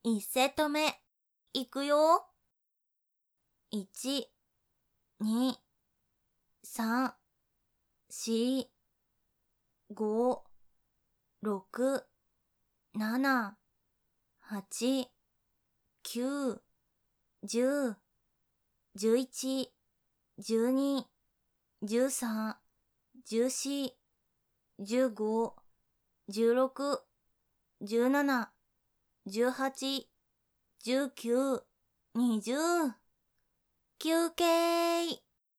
1セット目、いくよ。1、2、3、4、5、6、7、8、9、10、11、12、13、14、15、16、17、18、19、20。休憩。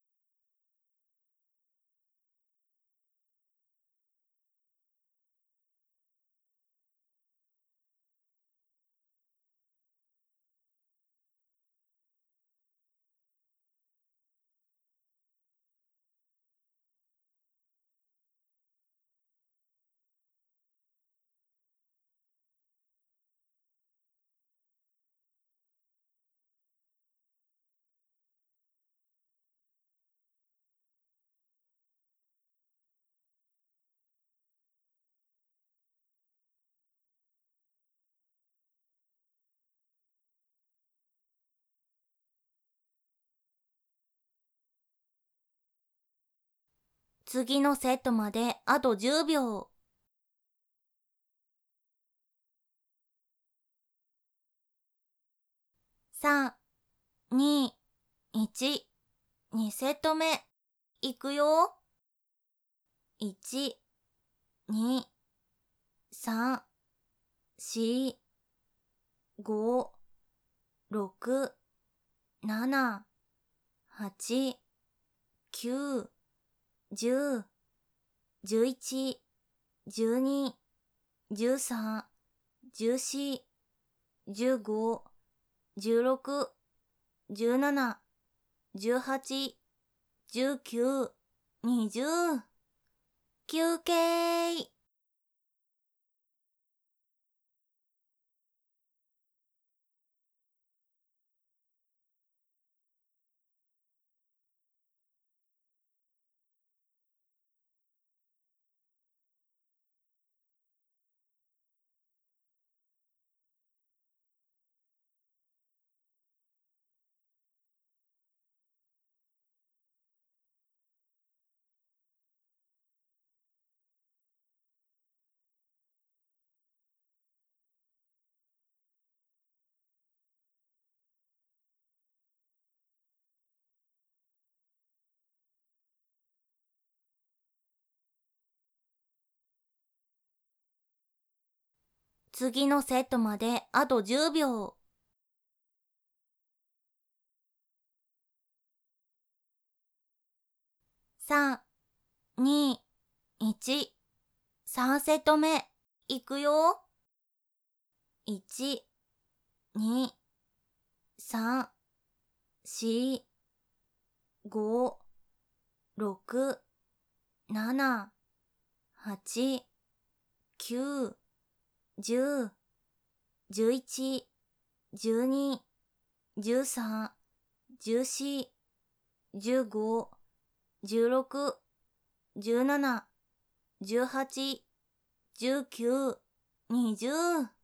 次のセットまであと10秒。3、2、1、2セット目、いくよ。1、2、3、4、5、6、7、8、9、10、11、12、13、14、15、16、17、18、19、20。休憩。次のセットまであと10秒。3、2、1、3セット目、いくよ。1、2、3、4、5、6、7、8、9、10、11、12、13、14、15、16、17、18、19、20。